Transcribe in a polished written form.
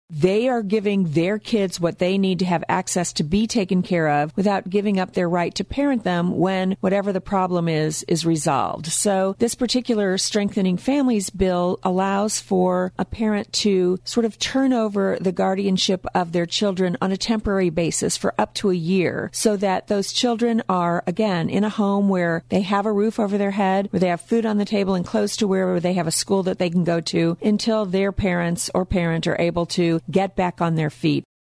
they are giving their kids what they need to have access to be taken care of without giving up their right to parent them when whatever the problem is resolved. So this particular Strengthening Families bill allows for a parent to sort of turn over the guardianship of their children on a temporary basis for up to a year so that those children are, again, in a home where they have a roof over their head, where they have food on the table and close to where they have a school that they can go to until their parents or parent are able to get back on their feet.